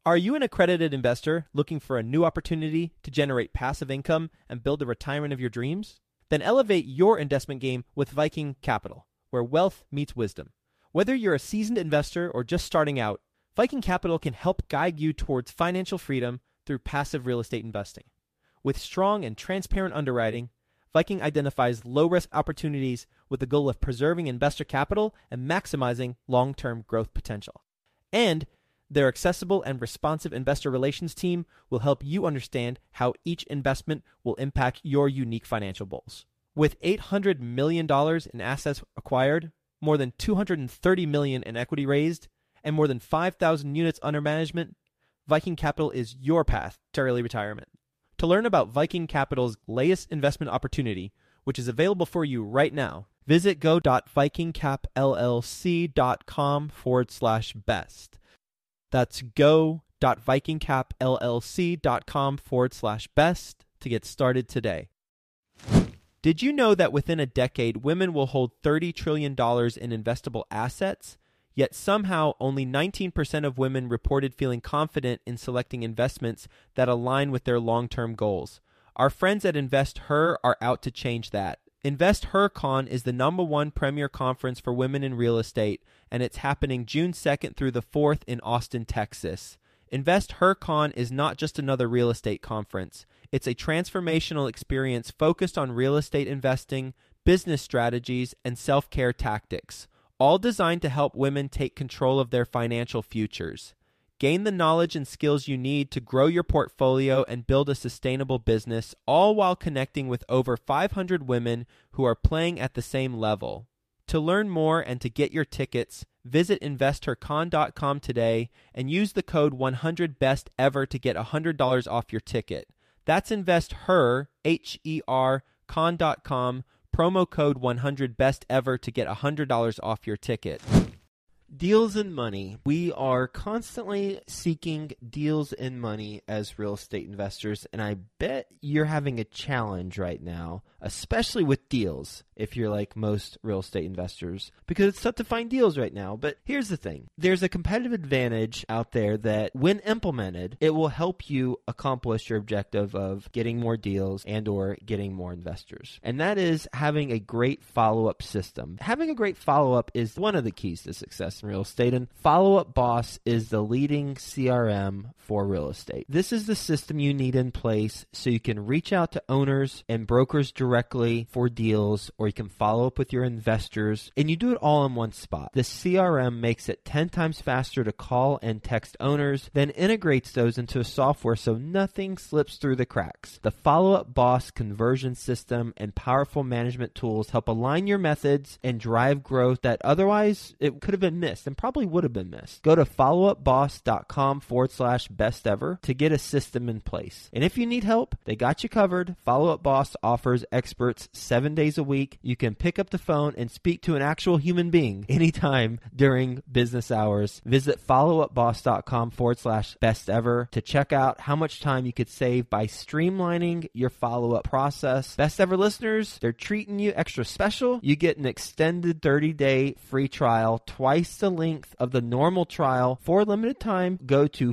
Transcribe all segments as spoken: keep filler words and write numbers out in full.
Are you an accredited investor looking for a new opportunity to generate passive income and build the retirement of your dreams? Then elevate your investment game with Viking Capital, where wealth meets wisdom. Whether you're a seasoned investor or just starting out, Viking Capital can help guide you towards financial freedom through passive real estate investing. With strong and transparent underwriting, Viking identifies low-risk opportunities with the goal of preserving investor capital and maximizing long-term growth potential. And their accessible and responsive investor relations team will help you understand how each investment will impact your unique financial goals. With eight hundred million dollars in assets acquired, more than two hundred thirty million dollars in equity raised, and more than five thousand units under management, Viking Capital is your path to early retirement. To learn about Viking Capital's latest investment opportunity, which is available for you right now, visit go.vikingcapllc.com forward slash best. That's go.vikingcapllc.com forward slash best to get started today. Did you know that within a decade, women will hold thirty trillion dollars in investable assets? Yet somehow only nineteen percent of women reported feeling confident in selecting investments that align with their long-term goals. Our friends at InvestHer are out to change that. InvestHerCon is the number one premier conference for women in real estate, and it's happening June second through the fourth in Austin, Texas. InvestHerCon is not just another real estate conference. It's a transformational experience focused on real estate investing, business strategies, and self-care tactics, all designed to help women take control of their financial futures. Gain the knowledge and skills you need to grow your portfolio and build a sustainable business, all while connecting with over five hundred women who are playing at the same level. To learn more and to get your tickets, visit investor con dot com today and use the code one hundred best ever to get one hundred dollars off your ticket. That's InvestHer, H E R, con dot com, promo code one hundred best ever to get one hundred dollars off your ticket. Deals and money. We are constantly seeking deals and money as real estate investors, and I bet you're having a challenge right now, especially with deals, if you're like most real estate investors, because it's tough to find deals right now. But here's the thing. There's a competitive advantage out there that when implemented, it will help you accomplish your objective of getting more deals and or getting more investors. And that is having a great follow-up system. Having a great follow-up is one of the keys to success in real estate, and Follow Up Boss is the leading C R M for real estate. This is the system you need in place so you can reach out to owners and brokers directly for deals, or you can follow up with your investors, and you do it all in one spot. The C R M makes it ten times faster to call and text owners, then integrates those into a software so nothing slips through the cracks. The Follow Up Boss conversion system and powerful management tools help align your methods and drive growth that otherwise it could have been missed and probably would have been missed. Go to followupboss.com forward slash best ever to get a system in place. And if you need help, they got you covered. Follow Up Boss offers experts seven days a week. You can pick up the phone and speak to an actual human being anytime during business hours. Visit followupboss.com forward slash best ever to check out how much time you could save by streamlining your follow-up process. Best Ever listeners, they're treating you extra special. You get an extended thirty-day free trial, twice the length of the normal trial for a limited time. Go to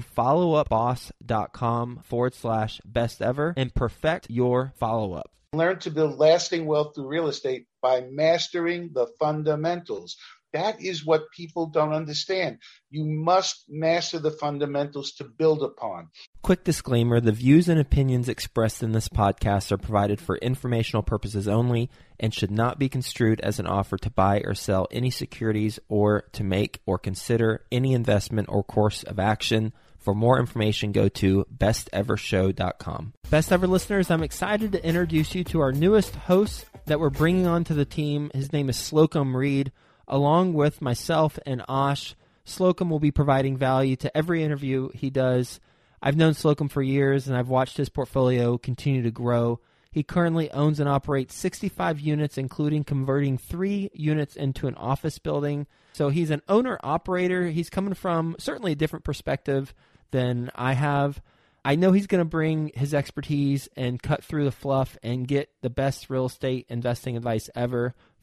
followupboss.com forward slash best ever and perfect your follow-up. Learn to build lasting wealth through real estate by mastering the fundamentals. That is what people don't understand. You must master the fundamentals to build upon. Quick disclaimer, the views and opinions expressed in this podcast are provided for informational purposes only and should not be construed as an offer to buy or sell any securities or to make or consider any investment or course of action. For more information, go to best ever show dot com. Best Ever listeners, I'm excited to introduce you to our newest host that we're bringing onto the team. His name is Slocum Reed. Along with myself and Ash, Slocum will be providing value to every interview he does. I've known Slocum for years, and I've watched his portfolio continue to grow. He currently owns and operates sixty-five units, including converting three units into an office building. So he's an owner-operator. He's coming from certainly a different perspective than I have. I know he's going to bring his expertise and cut through the fluff and get the best real estate investing advice ever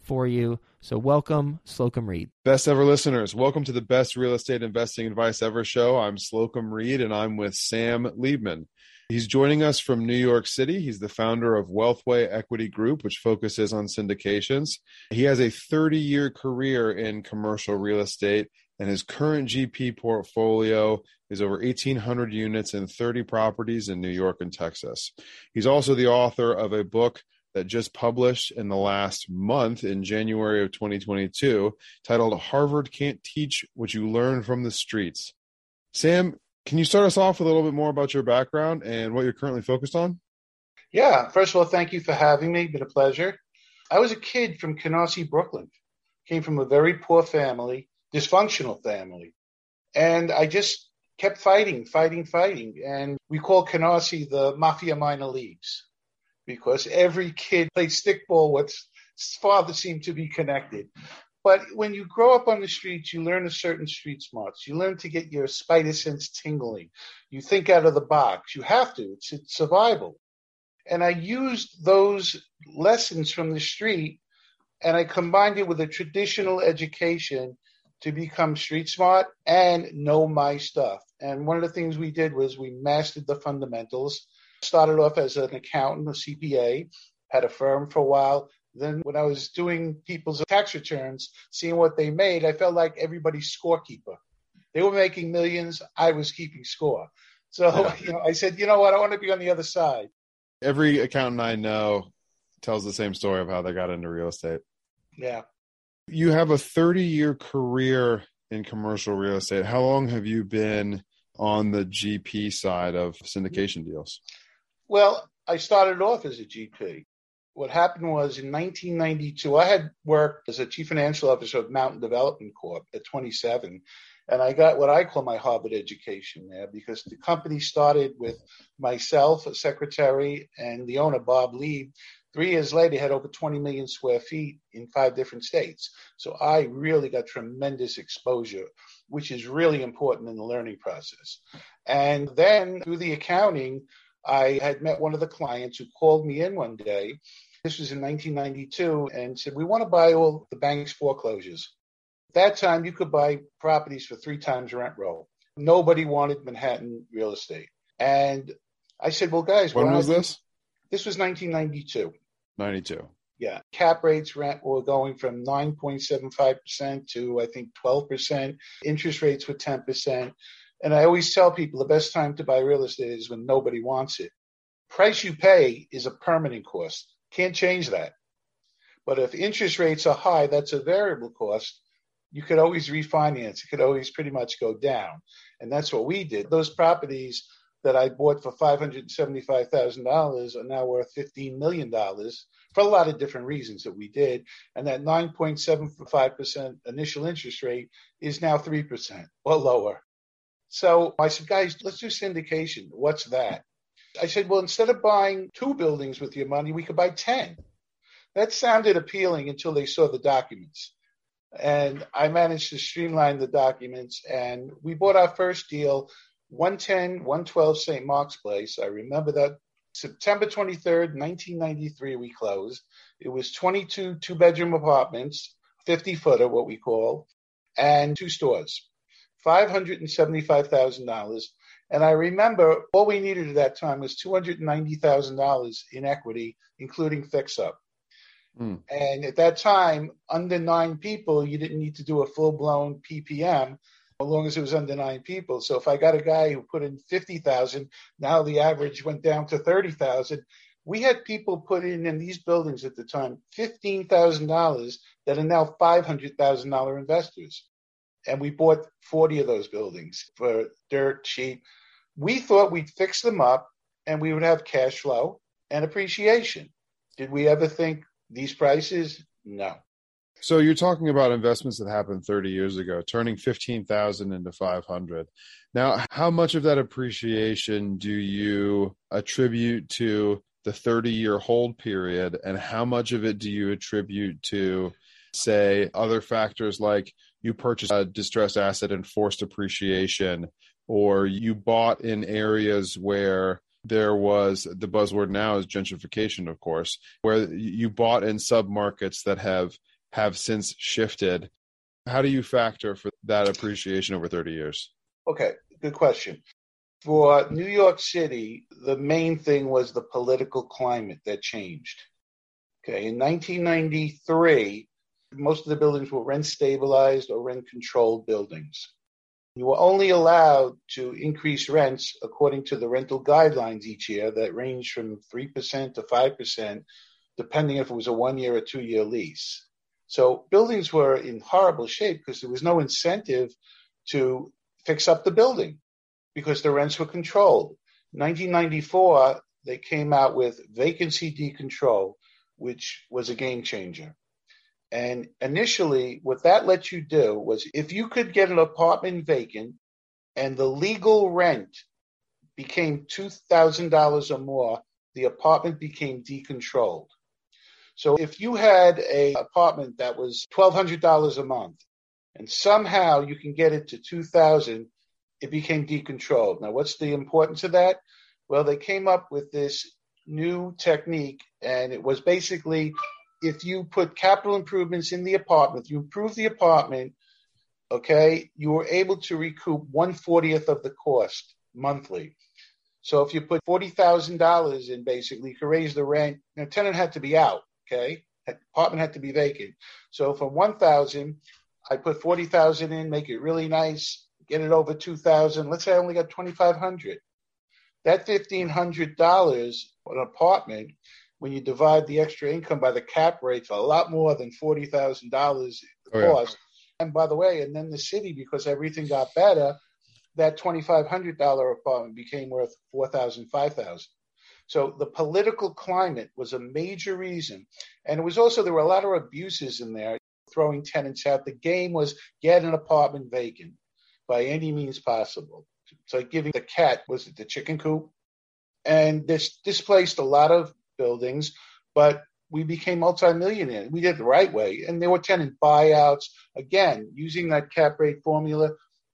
for you. So welcome, Slocum Reed. Best ever listeners, welcome to the Best Real Estate Investing Advice Ever show. I'm Slocum Reed, and I'm with Sam Liebman. He's joining us from New York City. He's the founder of Wealthway Equity Group, which focuses on syndications. He has a thirty-year career in commercial real estate, and his current G P portfolio is over eighteen hundred units in thirty properties in New York and Texas. He's also the author of a book that just published in the last month in January of twenty twenty-two, titled Harvard Can't Teach What You Learn from the Streets. Sam, can you start us off with a little bit more about your background and what you're currently focused on? Yeah, first of all, thank you for having me. It's been a pleasure. I was a kid from Canarsie, Brooklyn. Came from a very poor family, dysfunctional family. And I just kept fighting, fighting, fighting. And we call Canarsie the Mafia Minor Leagues because every kid played stickball with father seemed to be connected. But when you grow up on the streets, you learn a certain street smarts. You learn to get your spider sense tingling. You think out of the box. You have to. It's, it's survival. And I used those lessons from the street, and I combined it with a traditional education to become street smart and know my stuff. And one of the things we did was we mastered the fundamentals. Started off as an accountant, a C P A, had a firm for a while. Then when I was doing people's tax returns, seeing what they made, I felt like everybody's scorekeeper. They were making millions. I was keeping score. So yeah. you know, I said, you know what? I want to be on the other side. Every accountant I know tells the same story of how they got into real estate. Yeah. You have a thirty-year career in commercial real estate. How long have you been on the G P side of syndication deals? Well, I started off as a G P. What happened was in nineteen ninety-two, I had worked as a chief financial officer of Mountain Development Corp at twenty-seven, and I got what I call my Harvard education there because the company started with myself, a secretary, and the owner, Bob Lee. Three years later, had over twenty million square feet in five different states. So I really got tremendous exposure, which is really important in the learning process. And then through the accounting, I had met one of the clients who called me in one day. This was in nineteen ninety-two and said, we want to buy all the bank's foreclosures. At that time, you could buy properties for three times rent roll. Nobody wanted Manhattan real estate. And I said, well, guys, when was this? This was nineteen ninety-two. ninety-two. Yeah. Cap rates rent were going from nine point seven five percent to, I think, twelve percent. Interest rates were ten percent. And I always tell people the best time to buy real estate is when nobody wants it. Price you pay is a permanent cost. Can't change that. But if interest rates are high, that's a variable cost. You could always refinance. It could always pretty much go down. And that's what we did. Those properties that I bought for five hundred seventy-five thousand dollars are now worth fifteen million dollars for a lot of different reasons that we did. And that nine point seven five percent initial interest rate is now three percent or lower. So I said, guys, let's do syndication. What's that? I said, well, instead of buying two buildings with your money, we could buy ten. That sounded appealing until they saw the documents. And I managed to streamline the documents. And we bought our first deal, one ten, one twelve Saint Mark's Place. I remember that September twenty-third, nineteen ninety-three, we closed. It was twenty-two two-bedroom apartments, fifty-footer, what we call, and two stores. five hundred seventy-five thousand dollars. And I remember all we needed at that time was two hundred ninety thousand dollars in equity, including fix-up. Mm. And at that time, under nine people, you didn't need to do a full-blown P P M as long as it was under nine people. So if I got a guy who put in fifty thousand dollars, now the average went down to thirty thousand dollars. We had people put in in these buildings at the time fifteen thousand dollars that are now five hundred thousand dollars investors. And we bought forty of those buildings for dirt cheap. We thought we'd fix them up and we would have cash flow and appreciation. Did we ever think these prices? No. So you're talking about investments that happened thirty years ago, turning fifteen thousand into five hundred. Now, how much of that appreciation do you attribute to the thirty-year hold period, and how much of it do you attribute to, say, other factors like you purchased a distressed asset and forced appreciation, or you bought in areas where there was, the buzzword now is gentrification, of course, where you bought in submarkets that have have since shifted. How do you factor for that appreciation over thirty years? Okay, good question. For New York City, the main thing was the political climate that changed. Okay, in nineteen ninety-three, most of the buildings were rent stabilized or rent controlled buildings. You were only allowed to increase rents according to the rental guidelines each year that ranged from three percent to five percent, depending if it was a one-year or two-year lease. So buildings were in horrible shape because there was no incentive to fix up the building because the rents were controlled. In nineteen ninety-four, they came out with vacancy decontrol, which was a game changer. And initially, what that let you do was if you could get an apartment vacant and the legal rent became two thousand dollars or more, the apartment became decontrolled. So if you had an apartment that was twelve hundred dollars a month and somehow you can get it to two thousand dollars, it became decontrolled. Now, what's the importance of that? Well, they came up with this new technique, and it was basically if you put capital improvements in the apartment, you improve the apartment, okay, you were able to recoup one fortieth of the cost monthly. So if you put forty thousand dollars in, basically, you could raise the rent. You know, tenant had to be out, okay? Apartment had to be vacant. So from one thousand dollars, I put forty thousand dollars in, make it really nice, get it over two thousand dollars. Let's say I only got twenty-five hundred dollars. That fifteen hundred dollars on an apartment, when you divide the extra income by the cap rate, a lot more than forty thousand dollars the oh, cost. Yeah. And by the way, and then the city, because everything got better, that twenty-five hundred dollars apartment became worth four thousand dollars, five thousand dollars. So the political climate was a major reason. And it was also, there were a lot of abuses in there, throwing tenants out. The game was get an apartment vacant by any means possible. So giving the cat, was it the chicken coop? And this displaced a lot of buildings, but we became multimillionaires. We did it the right way. And there were tenant buyouts, again, using that cap rate formula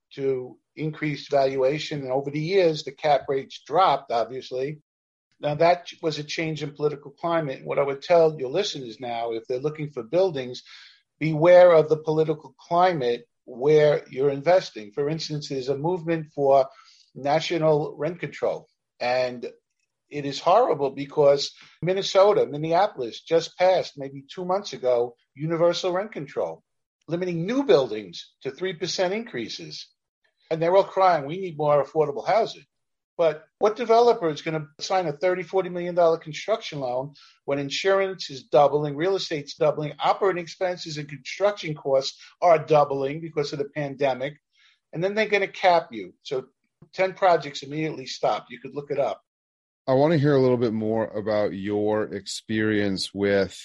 to increase valuation. And over the years, the cap rates dropped, obviously. Now, that was a change in political climate. What I would tell your listeners now, if they're looking for buildings, beware of the political climate where you're investing. For instance, there's a movement for national rent control. And it is horrible because Minnesota, Minneapolis just passed maybe two months ago, universal rent control, limiting new buildings to three percent increases. And they're all crying, we need more affordable housing. But what developer is going to sign a thirty, forty million dollars construction loan when insurance is doubling, real estate's doubling, operating expenses and construction costs are doubling because of the pandemic, and then they're going to cap you. So ten projects immediately stopped. You could look it up. I want to hear a little bit more about your experience with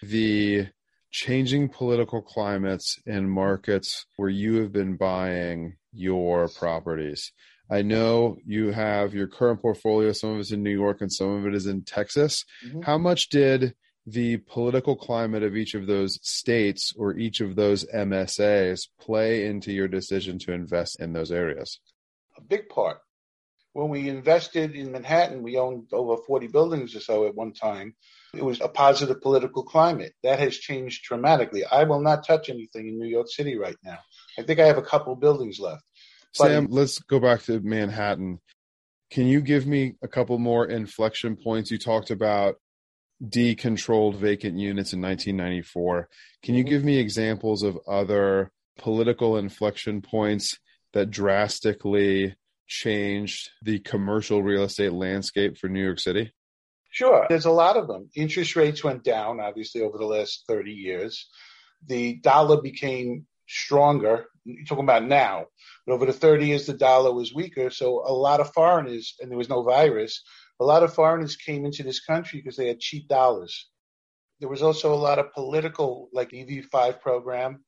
the changing political climates in markets where you have been buying your properties. I know you have your current portfolio, some of it's in New York and some of it is in Texas. Mm-hmm. How much did the political climate of each of those states or each of those M S As play into your decision to invest in those areas? A big part. When we invested in Manhattan, we owned over forty buildings or so at one time. It was a positive political climate. That has changed dramatically. I will not touch anything in New York City right now. I think I have a couple buildings left. Sam, let's go back to Manhattan. Can you give me a couple more inflection points? You talked about decontrolled vacant units in nineteen ninety-four. Can you give me examples of other political inflection points that drastically changed the commercial real estate landscape for New York City? Sure. There's a lot of them. Interest rates went down, obviously, over the last thirty years. The dollar became stronger. You're talking about now. But over the thirty years, the dollar was weaker. So a lot of foreigners, and there was no virus, a lot of foreigners came into this country because they had cheap dollars. There was also a lot of political, like the E B five program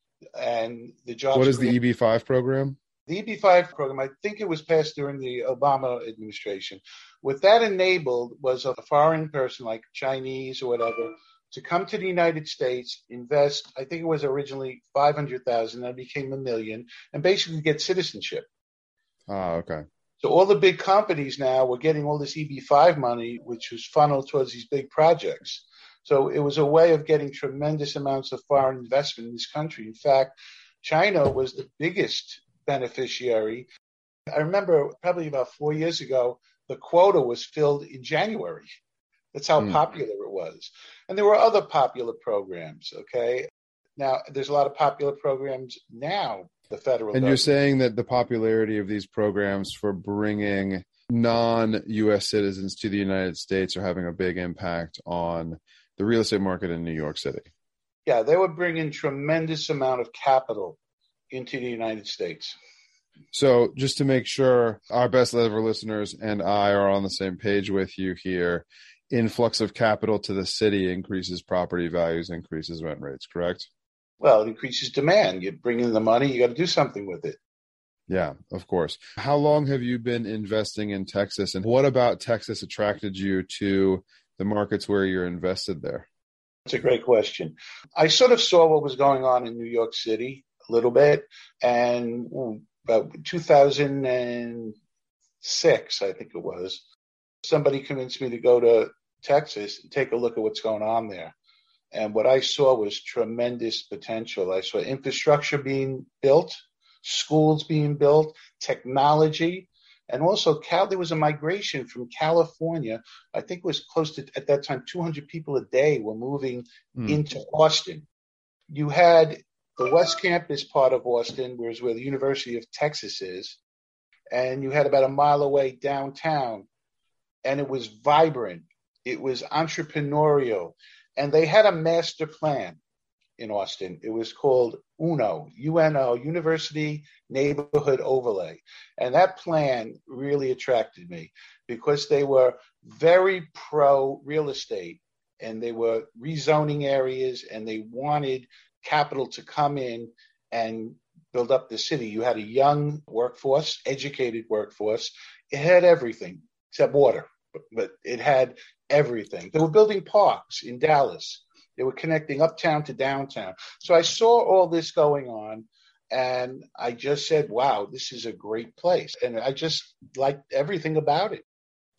and the jobs. What is the E B five program? The E B five program, I think it was passed during the Obama administration. What that enabled was a foreign person like Chinese or whatever to come to the United States, invest, I think it was originally five hundred thousand dollars, then became a million, and basically get citizenship. Ah, okay. So all the big companies now were getting all this E B five money, which was funneled towards these big projects. So it was a way of getting tremendous amounts of foreign investment in this country. In fact, China was the biggest beneficiary. I remember probably about four years ago, the quota was filled in January. That's how mm. popular it was. And there were other popular programs, okay? Now, there's a lot of popular programs now, the federal And government. You're saying that the popularity of these programs for bringing non-U S citizens to the United States are having a big impact on the real estate market in New York City. Yeah, they were bringing tremendous amount of capital into the United States. So just to make sure our best ever listeners and I are on the same page with you here, influx of capital to the city increases property values, increases rent rates, correct? Well, it increases demand. You bring in the money, you got to do something with it. Yeah, of course. How long have you been investing in Texas, and what about Texas attracted you to the markets where you're invested there? That's a great question. I sort of saw what was going on in New York City a little bit, and about two thousand six, I think it was, somebody convinced me to go to Texas and take a look at what's going on there. And what I saw was tremendous potential. I saw infrastructure being built, schools being built, technology, and also Cal, there was a migration from California. I think it was close to, at that time, two hundred people a day were moving mm. into Austin. You had the West Campus part of Austin, whereas where the University of Texas is, and you had about a mile away downtown, and it was vibrant. It was entrepreneurial, and they had a master plan in Austin. It was called UNO, U N O, University Neighborhood Overlay. And that plan really attracted me because they were very pro real estate, and they were rezoning areas, and they wanted capital to come in and build up the city. You had a young workforce, educated workforce. It had everything except water, but it had everything. They were building parks in Dallas. They were connecting uptown to downtown. So I saw all this going on, and I just said, wow, this is a great place. And I just liked everything about it.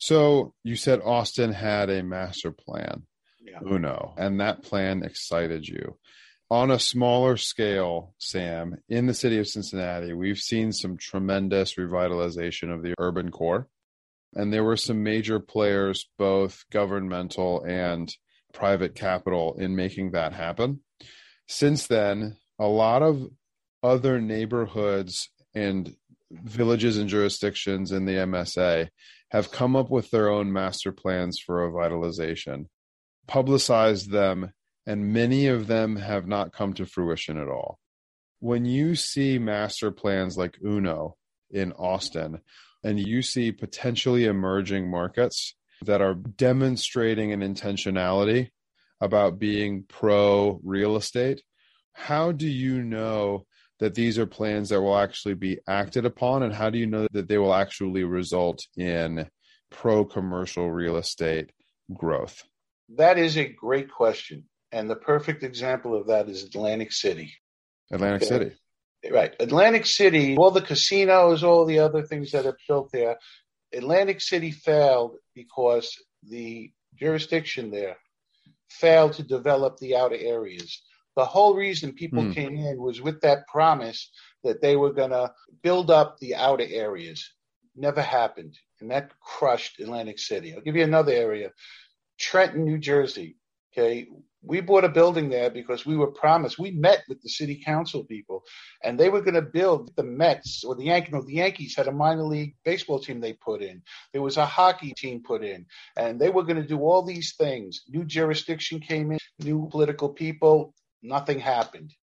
So you said Austin had a master plan, yeah. UNO, and that plan excited you. On a smaller scale, Sam, in the city of Cincinnati, we've seen some tremendous revitalization of the urban core. And there were some major players, both governmental and private capital, in making that happen. Since then, a lot of other neighborhoods and villages and jurisdictions in the M S A have come up with their own master plans for revitalization, publicized them, and many of them have not come to fruition at all. When you see master plans like UNO in Austin, and you see potentially emerging markets that are demonstrating an intentionality about being pro real estate, how do you know that these are plans that will actually be acted upon? And how do you know that they will actually result in pro commercial real estate growth? That is a great question. And the perfect example of that is Atlantic City. Atlantic okay. City. Right. Atlantic City, all the casinos, all the other things that are built there, Atlantic City failed because the jurisdiction there failed to develop the outer areas. The whole reason people hmm. came in was with that promise that they were going to build up the outer areas. Never happened. And that crushed Atlantic City. I'll give you another area. Trenton, New Jersey. Okay. We bought a building there because we were promised. We met with the city council people, and they were going to build the Mets or the Yankees. No, the Yankees had a minor league baseball team they put in. There was a hockey team put in, and they were going to do all these things. New jurisdiction came in, new political people. Nothing happened.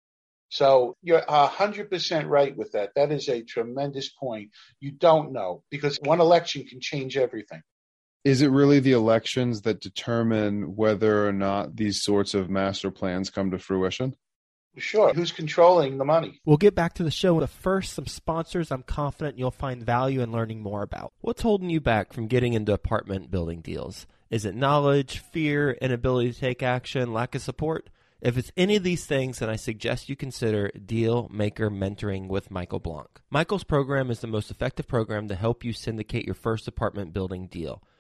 So you're one hundred percent right with that. That is a tremendous point. You don't know because one election can change everything. Is it really the elections that determine whether or not these sorts of master plans come to fruition? Sure. Who's controlling the money? We'll get back to the show, but first, some sponsors I'm confident you'll find value in learning more about. What's holding you back from getting into apartment building deals? Is it knowledge, fear, inability to take action, lack of support? If it's any of these things, then I suggest you consider Deal Maker Mentoring with Michael Blanc. Michael's program is the most effective program to help you syndicate your first apartment building deal.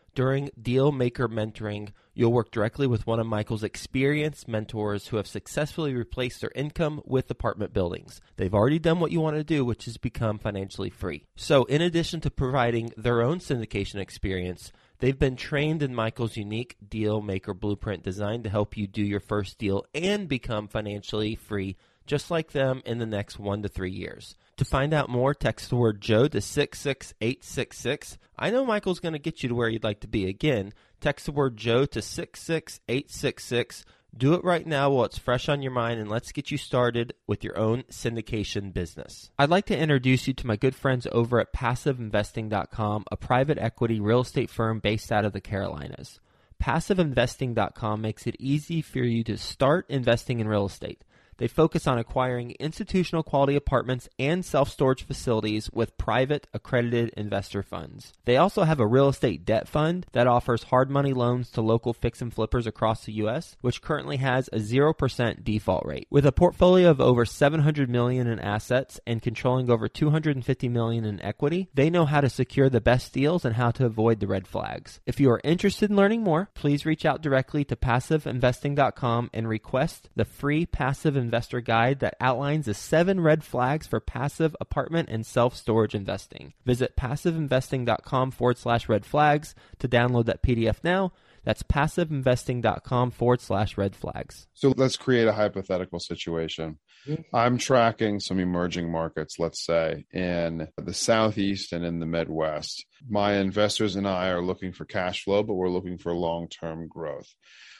During Deal Maker Mentoring, you'll work directly with one of Michael's experienced mentors who have successfully replaced their income with apartment buildings. They've already done what you want to do, which is become financially free. So in addition to providing their own syndication experience, they've been trained in Michael's unique Deal Maker Blueprint designed to help you do your first deal and become financially free just like them in the next one to three years. To find out more, text the word Joe to six six eight six six. I know Michael's going to get you to where you'd like to be. Again, text the word Joe to six six eight six six. Do it right now while it's fresh on your mind, and let's get you started with your own syndication business. I'd like to introduce you to my good friends over at passive investing dot com, a private equity real estate firm based out of the Carolinas. passive investing dot com makes it easy for you to start investing in real estate. They focus on acquiring institutional quality apartments and self-storage facilities with private accredited investor funds. They also have a real estate debt fund that offers hard money loans to local fix and flippers across the U S, which currently has a zero percent default rate. With a portfolio of over seven hundred million dollars in assets and controlling over two hundred fifty million dollars in equity, they know how to secure the best deals and how to avoid the red flags. If you are interested in learning more, please reach out directly to passive investing dot com and request the free Passive Investor Guide that outlines the seven red flags for passive apartment and self-storage investing. Visit passive investing dot com forward slash red flags to download that P D F now. That's passive investing dot com forward slash red flags. So let's create a hypothetical situation. I'm tracking some emerging markets, let's say, in the Southeast and in the Midwest. My investors and I are looking for cash flow, but we're looking for long-term growth.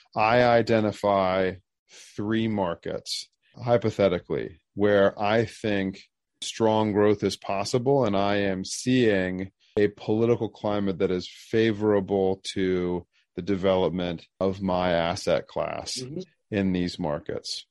I identify three markets, hypothetically, where I think strong growth is possible, and I am seeing a political climate that is favorable to the development of my asset class mm-hmm. in these markets.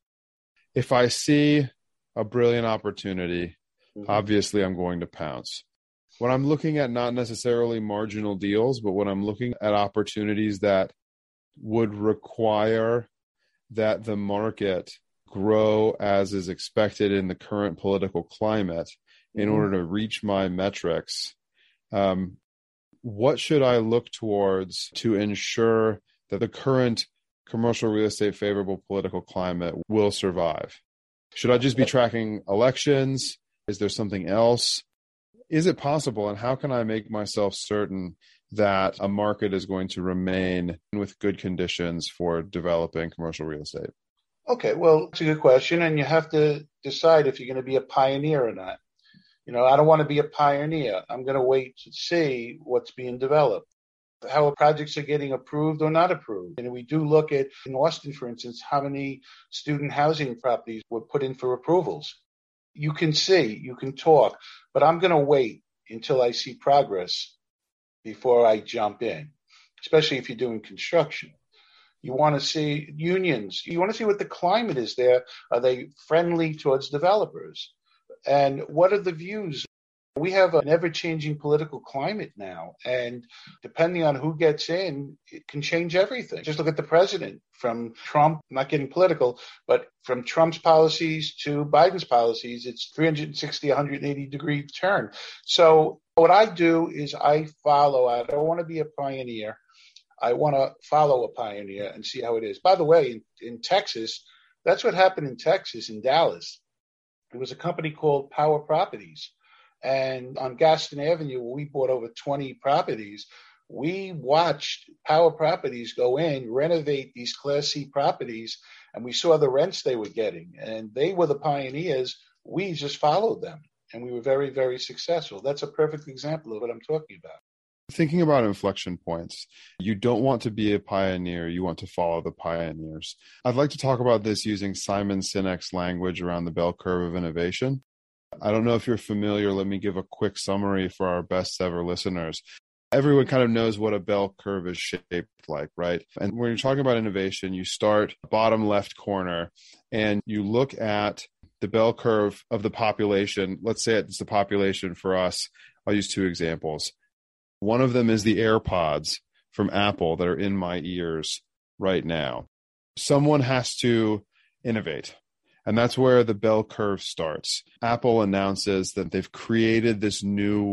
If I see a brilliant opportunity, mm-hmm. obviously I'm going to pounce. When I'm looking at not necessarily marginal deals, but when I'm looking at opportunities that would require that the market grow as is expected in the current political climate in mm-hmm. order to reach my metrics, um, what should I look towards to ensure that the current commercial real estate favorable political climate will survive? Should I just be tracking elections? Is there something else? Is it possible? And how can I make myself certain that a market is going to remain with good conditions for developing commercial real estate? Okay, well, it's a good question, and you have to decide if you're going to be a pioneer or not. You know, I don't want to be a pioneer. I'm going to wait to see what's being developed, how projects are getting approved or not approved. And we do look at, in Austin, for instance, how many student housing properties were put in for approvals. You can see, you can talk, but I'm going to wait until I see progress before I jump in, especially if you're doing construction. You want to see unions. You want to see what the climate is there. Are they friendly towards developers? And what are the views? We have an ever-changing political climate now, and depending on who gets in, it can change everything. Just look at the president, from Trump, not getting political, but from Trump's policies to Biden's policies, it's three sixty, one hundred eighty degree turn. So what I do is I follow. I don't want to be a pioneer. I want to follow a pioneer and see how it is. By the way, in, in Texas, that's what happened in Texas, in Dallas. There was a company called Power Properties. And on Gaston Avenue, where we bought over twenty properties, we watched Power Properties go in, renovate these Class C properties, and we saw the rents they were getting. And they were the pioneers. We just followed them, and we were very, very successful. That's a perfect example of what I'm talking about. Thinking about inflection points, you don't want to be a pioneer. You want to follow the pioneers. I'd like to talk about this using Simon Sinek's language around the bell curve of innovation. I don't know if you're familiar. Let me give a quick summary for our best ever listeners. Everyone kind of knows what a bell curve is shaped like, right? And when you're talking about innovation, you start bottom left corner and you look at the bell curve of the population. Let's say it's the population for us. I'll use two examples. One of them is the AirPods from Apple that are in my ears right now. Someone has to innovate. And that's where the bell curve starts. Apple announces that they've created this new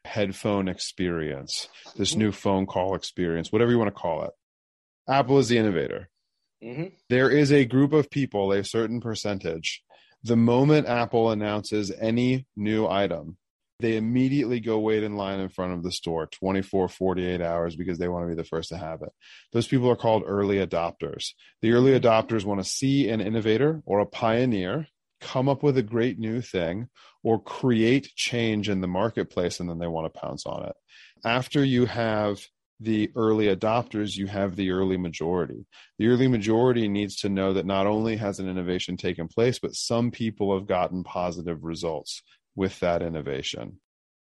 headphone experience, this mm-hmm. new phone call experience, whatever you want to call it. Apple is the innovator. Mm-hmm. There is a group of people, a certain percentage, the moment Apple announces any new item, they immediately go wait in line in front of the store twenty-four, forty-eight hours because they want to be the first to have it. Those people are called early adopters. The early adopters want to see an innovator or a pioneer come up with a great new thing or create change in the marketplace, and then they want to pounce on it. After you have the early adopters, you have the early majority. The early majority needs to know that not only has an innovation taken place, but some people have gotten positive results with that innovation.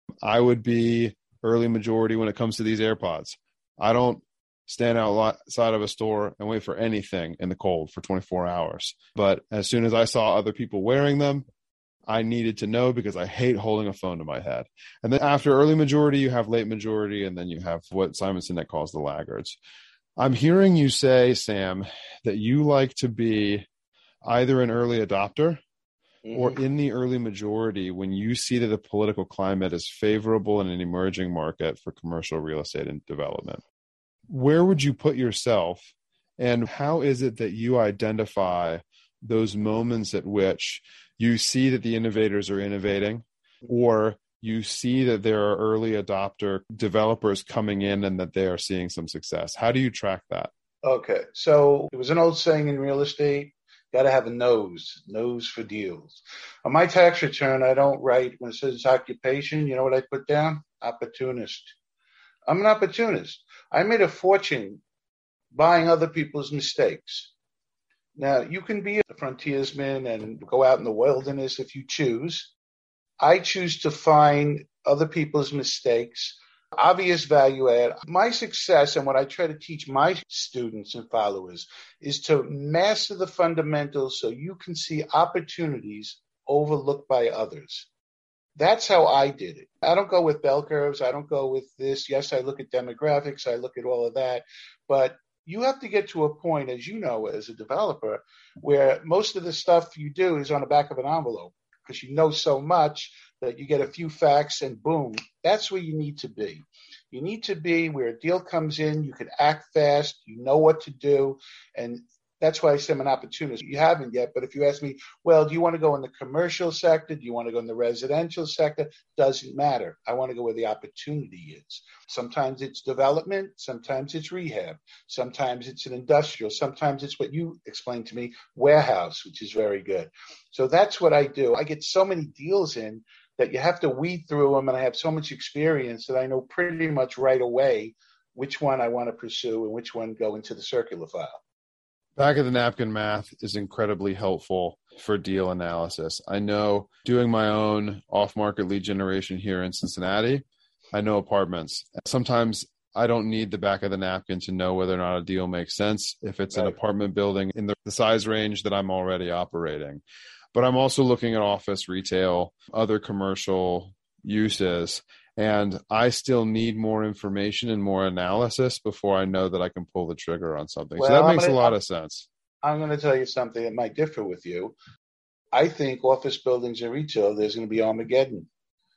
I would be early majority when it comes to these AirPods. I don't stand outside of a store and wait for anything in the cold for twenty-four hours. But as soon as I saw other people wearing them, I needed to know because I hate holding a phone to my head. And then after early majority, you have late majority, and then you have what Simon Sinek calls the laggards. I'm hearing you say, Sam, that you like to be either an early adopter mm-hmm. or in the early majority when you see that the political climate is favorable in an emerging market for commercial real estate and development. Where would you put yourself, and how is it that you identify those moments at which you see that the innovators are innovating, or you see that there are early adopter developers coming in and that they are seeing some success? How do you track that? Okay. So it was an old saying in real estate, got to have a nose, nose for deals. On my tax return, I don't write when it says occupation. You know what I put down? Opportunist. I'm an opportunist. I made a fortune buying other people's mistakes. Now, you can be a frontiersman and go out in the wilderness if you choose. I choose to find other people's mistakes, obvious value add. My success and what I try to teach my students and followers is to master the fundamentals so you can see opportunities overlooked by others. That's how I did it. I don't go with bell curves. I don't go with this. Yes, I look at demographics. I look at all of that. But you have to get to a point, as you know, as a developer, where most of the stuff you do is on the back of an envelope because you know so much that you get a few facts and boom, that's where you need to be. You need to be where a deal comes in, you can act fast, you know what to do, and that's why I say I'm an opportunist. You haven't yet, but if you ask me, well, do you want to go in the commercial sector? Do you want to go in the residential sector? Doesn't matter. I want to go where the opportunity is. Sometimes it's development. Sometimes it's rehab. Sometimes it's an industrial. Sometimes it's what you explained to me, warehouse, which is very good. So that's what I do. I get so many deals in that you have to weed through them, and I have so much experience that I know pretty much right away which one I want to pursue and which one go into the circular file. Back of the napkin math is incredibly helpful for deal analysis. I know doing my own off-market lead generation here in Cincinnati, I know apartments. Sometimes I don't need the back of the napkin to know whether or not a deal makes sense if it's right. An apartment building in the, the size range that I'm already operating. But I'm also looking at office, retail, other commercial uses. And I still need more information and more analysis before I know that I can pull the trigger on something. Well, so that makes gonna, a lot of sense. I'm going to tell you something that might differ with you. I think office buildings and retail, there's going to be Armageddon.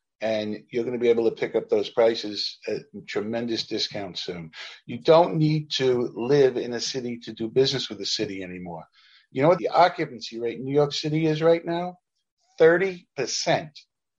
And you're going to be able to pick up those prices at tremendous discounts soon. You don't need to live in a city to do business with a city anymore. You know what the occupancy rate in New York City is right now? thirty percent.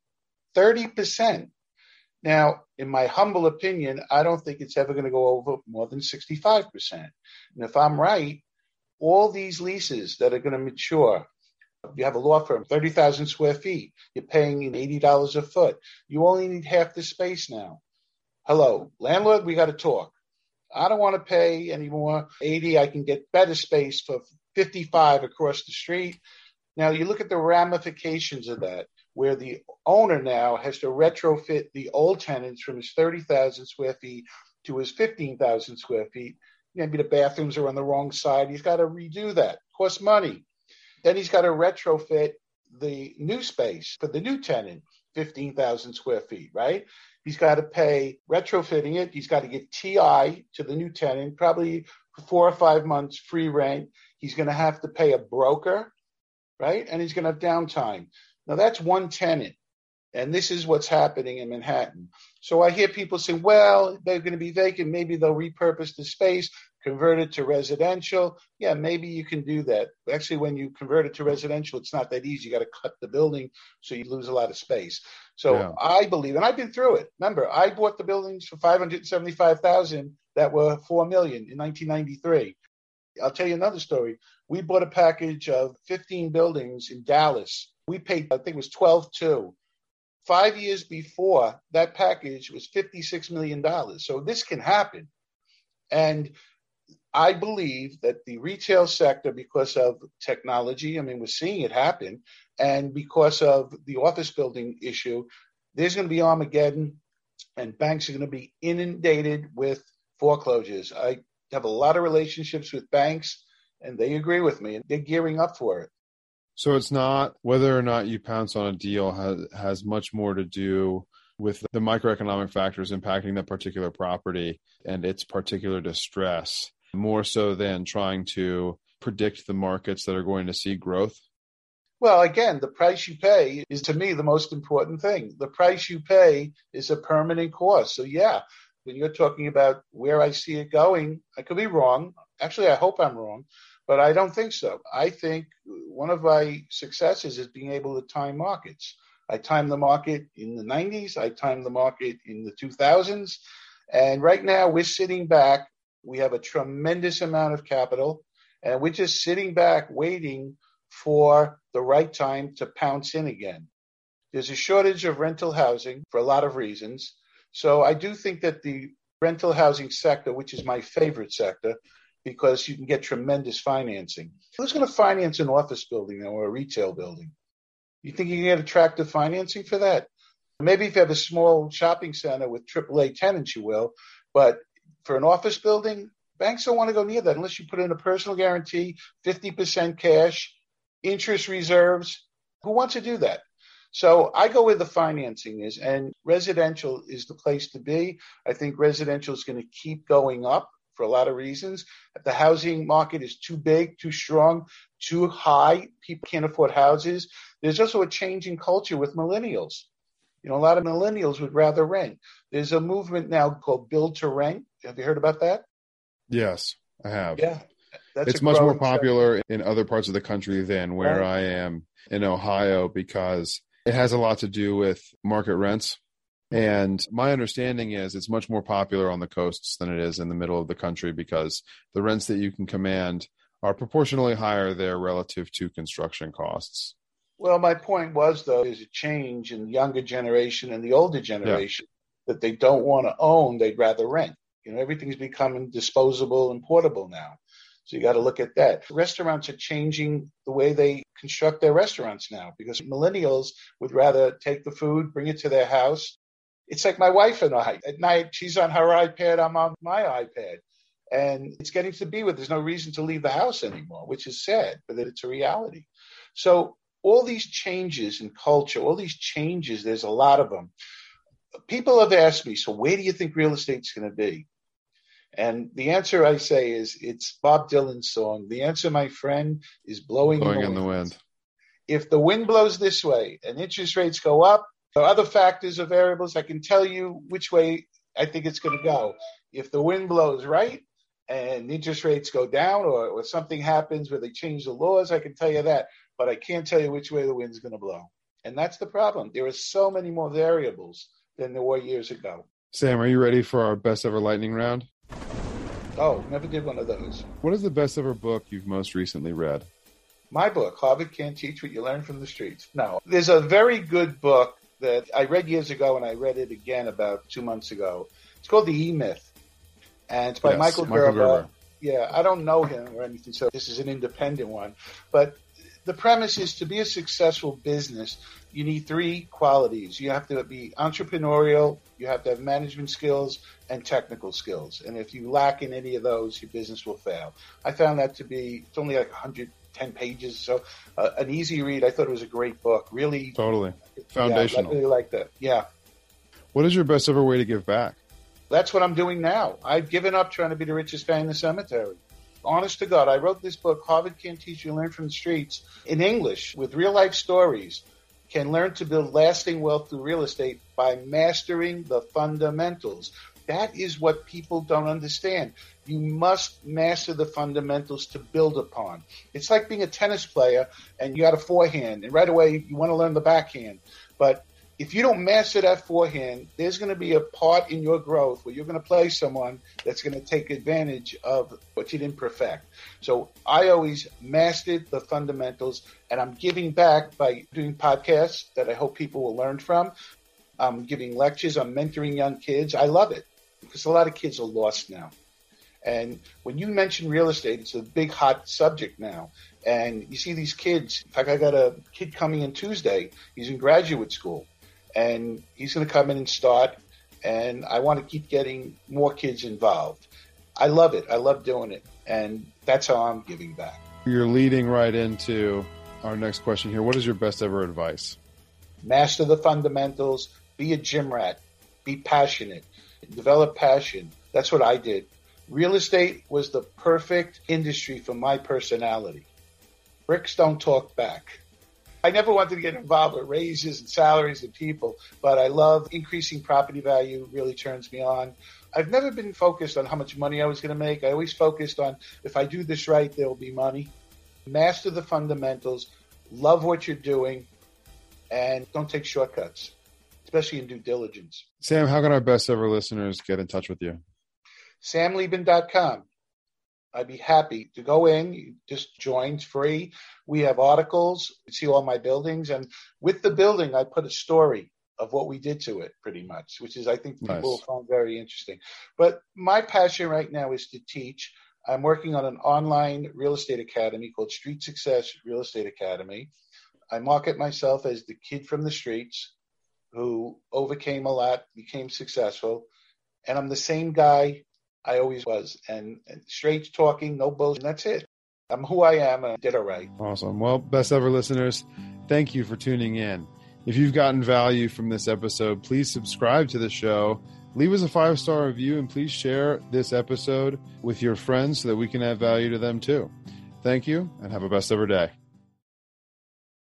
thirty percent. Now, in my humble opinion, I don't think it's ever going to go over more than sixty-five percent. And if I'm right, all these leases that are going to mature, you have a law firm, thirty thousand square feet, you're paying eighty dollars a foot. You only need half the space now. Hello, landlord, we got to talk. I don't want to pay anymore eighty. I can get better space for fifty-five across the street. Now, you look at the ramifications of that, where the owner now has to retrofit the old tenants from his thirty thousand square feet to his fifteen thousand square feet. Maybe the bathrooms are on the wrong side. He's got to redo that. Costs money. Then he's got to retrofit the new space for the new tenant, fifteen thousand square feet, right? He's got to pay retrofitting it. He's got to get T I to the new tenant, probably for four or five months free rent. He's going to have to pay a broker, right? And he's going to have downtime. Now, that's one tenant. And this is what's happening in Manhattan. So I hear people say, well, they're going to be vacant. Maybe they'll repurpose the space, convert it to residential. Yeah, maybe you can do that. Actually, when you convert it to residential, it's not that easy. You got to cut the building, so you lose a lot of space. So yeah. I believe, and I've been through it. Remember, I bought the buildings for five hundred seventy-five thousand dollars that were four million dollars in nineteen ninety-three. I'll tell you another story. We bought a package of fifteen buildings in Dallas. We paid, I think it was twelve two. Five years before, that package was fifty-six million dollars. So this can happen. And I believe that the retail sector, because of technology, I mean, we're seeing it happen, and because of the office building issue, there's going to be Armageddon, and banks are going to be inundated with foreclosures. I have a lot of relationships with banks, and they agree with me, and they're gearing up for it. So it's not whether or not you pounce on a deal has, has much more to do with the microeconomic factors impacting that particular property and its particular distress, more so than trying to predict the markets that are going to see growth? Well, again, the price you pay is, to me, the most important thing. The price you pay is a permanent cost. So, yeah, when you're talking about where I see it going, I could be wrong. Actually, I hope I'm wrong. But I don't think so. I think one of my successes is being able to time markets. I timed the market in the nineties. I timed the market in the two thousands. And right now we're sitting back. We have a tremendous amount of capital, and we're just sitting back waiting for the right time to pounce in again. There's a shortage of rental housing for a lot of reasons. So I do think that the rental housing sector, which is my favorite sector, because you can get tremendous financing. Who's going to finance an office building or a retail building? You think you can get attractive financing for that? Maybe if you have a small shopping center with triple A tenants, you will. But for an office building, banks don't want to go near that unless you put in a personal guarantee, fifty percent cash, interest reserves. Who wants to do that? So I go where the financing is, and residential is the place to be. I think residential is going to keep going up for a lot of reasons. If the housing market is too big, too strong, too high, people can't afford houses. There's also a change in culture with millennials. You know, a lot of millennials would rather rent. There's a movement now called build to rent. Have you heard about that? Yes, I have. Yeah. That's it's much more popular trend in other parts of the country than where right. I am in Ohio, because it has a lot to do with market rents. And my understanding is it's much more popular on the coasts than it is in the middle of the country, because the rents that you can command are proportionally higher there relative to construction costs. Well, my point was, though, there's a change in the younger generation and the older generation yeah. that they don't want to own. They'd rather rent. You know, everything's becoming disposable and portable now. So you got to look at that. Restaurants are changing the way they construct their restaurants now, because millennials would rather take the food, bring it to their house. It's like my wife and I. At night, she's on her iPad, I'm on my iPad. And it's getting to be where there's no reason to leave the house anymore, which is sad, but that it's a reality. So all these changes in culture, all these changes, there's a lot of them. People have asked me, so where do you think real estate's going to be? And the answer I say is, it's Bob Dylan's song. The answer, my friend, is blowing, blowing in, the, in wind. the wind. If the wind blows this way and interest rates go up, there are other factors or variables. I can tell you which way I think it's going to go. If the wind blows right and interest rates go down, or, or something happens where they change the laws, I can tell you that. But I can't tell you which way the wind's going to blow. And that's the problem. There are so many more variables than there were years ago. Sam, are you ready for our best ever lightning round? Oh, never did one of those. What is the best ever book you've most recently read? My book, Harvard Can't Teach What You Learn from the Streets. No, there's a very good book that I read years ago, and I read it again about two months ago. It's called The E-Myth, and it's by yes, Michael, Michael Gerber. Gerber. Yeah, I don't know him or anything, so this is an independent one. But the premise is, to be a successful business, you need three qualities. You have to be entrepreneurial, you have to have management skills, and technical skills. And if you lack in any of those, your business will fail. I found that to be, it's only like one hundred ten pages, so uh, an easy read. I thought it was a great book. Really. Totally. Foundational. Yeah, I really like that. Yeah. What is your best ever way to give back? That's what I'm doing now. I've given up trying to be the richest guy in the cemetery. Honest to God, I wrote this book, Harvard Can't Teach You Learn from the Streets, in English with real life stories, can learn to build lasting wealth through real estate by mastering the fundamentals. That is what people don't understand. You must master the fundamentals to build upon. It's like being a tennis player and you got a forehand, and right away you want to learn the backhand. But if you don't master that forehand, there's going to be a part in your growth where you're going to play someone that's going to take advantage of what you didn't perfect. So I always mastered the fundamentals, and I'm giving back by doing podcasts that I hope people will learn from. I'm giving lectures. I'm mentoring young kids. I love it because a lot of kids are lost now. And when you mention real estate, it's a big hot subject now. And you see these kids. In fact, I got a kid coming in Tuesday. He's in graduate school. And he's going to come in and start, and I want to keep getting more kids involved. I love it. I love doing it, and that's how I'm giving back. You're leading right into our next question here. What is your best ever advice? Master the fundamentals. Be a gym rat. Be passionate. Develop passion. That's what I did. Real estate was the perfect industry for my personality. Bricks don't talk back. I never wanted to get involved with raises and salaries of people, but I love increasing property value. Really turns me on. I've never been focused on how much money I was going to make. I always focused on if I do this right, there will be money. Master the fundamentals. Love what you're doing, and don't take shortcuts, especially in due diligence. Sam, how can our best ever listeners get in touch with you? sam liebman dot com. I'd be happy to go in. You just join, it's free. We have articles. You see all my buildings. And with the building, I put a story of what we did to it pretty much, which is, I think, people Nice. will find very interesting. But my passion right now is to teach. I'm working on an online real estate academy called Street Success Real Estate Academy. I market myself as the kid from the streets who overcame a lot, became successful. And I'm the same guy I always was, and, and straight talking, no bullshit. That's it. I'm who I am, and I did it right. Awesome. Well, best ever listeners, thank you for tuning in. If you've gotten value from this episode, please subscribe to the show, leave us a five-star review, and please share this episode with your friends so that we can add value to them too. Thank you, and have a best ever day.